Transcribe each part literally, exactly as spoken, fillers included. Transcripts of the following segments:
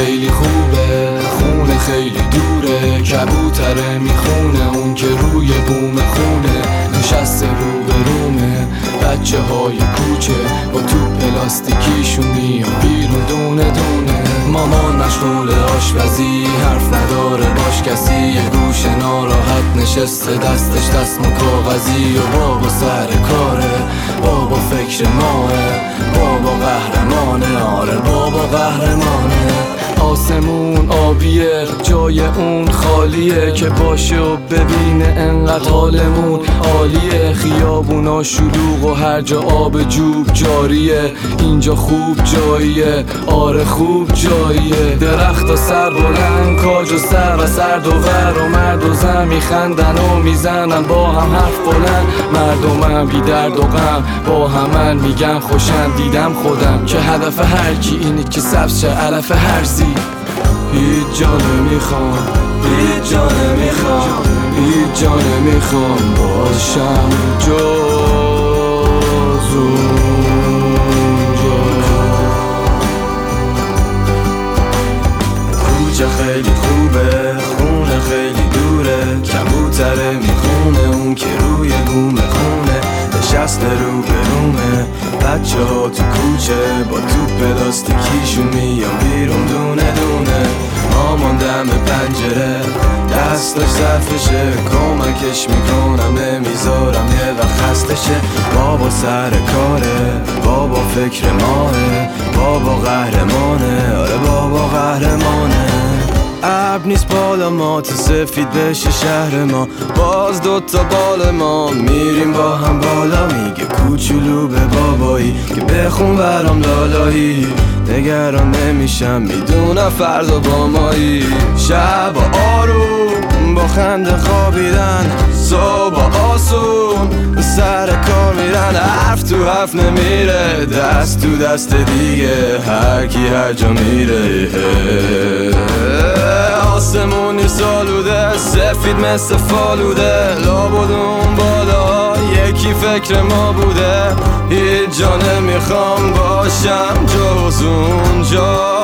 خیلی خوبه، خونه خیلی دوره، کبوتره میخونه اون که روی بوم خونه نشسته رو به رومه. بچه های کوچه با تو پلاستیکیشون میان بیرون دونه دونه. مامان مشغول آشپزی، حرف نداره باش کسی، یه گوشه ناراحت نشسته دستش دستمال کاغذی. و بابا سر کاره، بابا فکر ماه، بابا قهرمانه، آره بابا قهرمانه. آسمون آبیه، جای اون خالیه، که باشه و ببینه انقدر حالمون عالیه. خیابونا شلوغ و هر جا آب جوب جاریه، اینجا خوب جاییه، آره خوب جاییه. درخت و سر بلند، کاج و سر و سر دوور، و مرد و زن میخندن و میزنن با هم حرف بلند. مردمم بی درد و غم با همن میگن خوشن. دیدم خودم که هدف هر کی اینه که سبز شه علف هرزی. هیچ جا نمیخوام، هیچ جا نمیخوام، هیچ جا نمیخوام باشم جز اونجا. کوچه خیلی خوبه، خونه خیلی دوره، کبوتره میخونه اون که روی بوم خونه نشسته رو به رومه. بچه ها تو کوچه با تو پلاستیکیشون میان بیرون دونه دونه. مامان دم پنجره دستش ظرفشه، کمکش میکنم نمیذارم یه وقت خستشه. بابا سر کاره، بابا فکر ماهه، بابا قهرمانه، آره بابا قهرمانه. ابر نیست بالا ما تو سفید بشه شهر ما، باز دوتا بال ما میریم با هم بالا. میگه کوچولو به بابایی که بخون برام لالایی، نگران نمیشم میدونم فردا با مایی. شب آروم با خنده خوابیدن، صبح آسون سر کار میرن. حرف تو حرف نمیره، دست تو دست دیگه، هر کی هر جا میره. آسمونی سالوده، سفید مثل فالوده، لابد اون بالا یکی فکر ما بوده. هیچ جا نمیخوام باشم جز اونجا.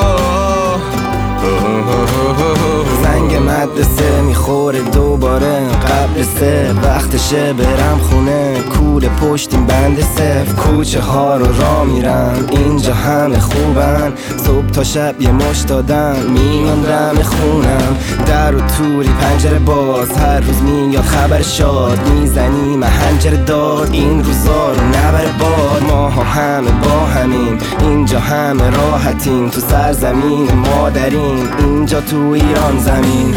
زنگ مدرسه میخوره دوباره قبل سه، وقتشه برم خونه، کوله پشتیم بند صفر. کوچه ها رو را میرم، اینجا همه خوبن، صبح تا شب یه مش دادن میان دم خونم. در و توری پنجره باز، هر روز میاد خبر شاد، میزنیم هنجره داد این روزا رو نبره باد. ماها همه با همین، اینجا همه راحتیم، تو سرزمین مادرین، اینجا تو ایران زمین.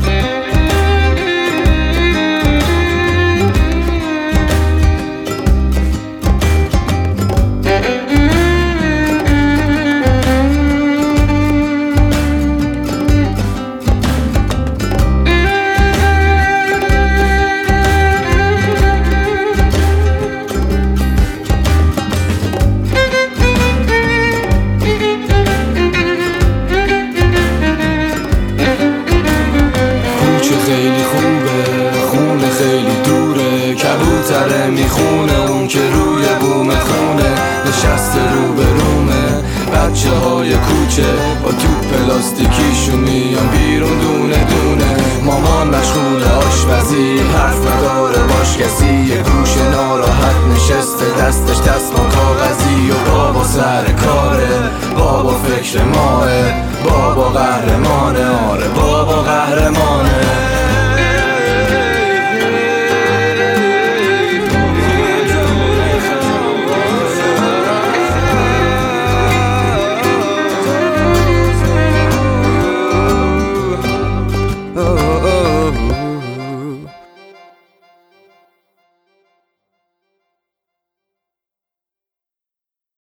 خیلی خوبه، خونه خیلی دوره، کبوتره میخونه اون که روی بوم خونه نشسته رو به رومه. بچه های کوچه با تو پلاستیکیشون میان بیرون دونه دونه. مامان مشغول آشپزی، حرف نداره باش کسی، یه گوشه ناراحت نشسته دست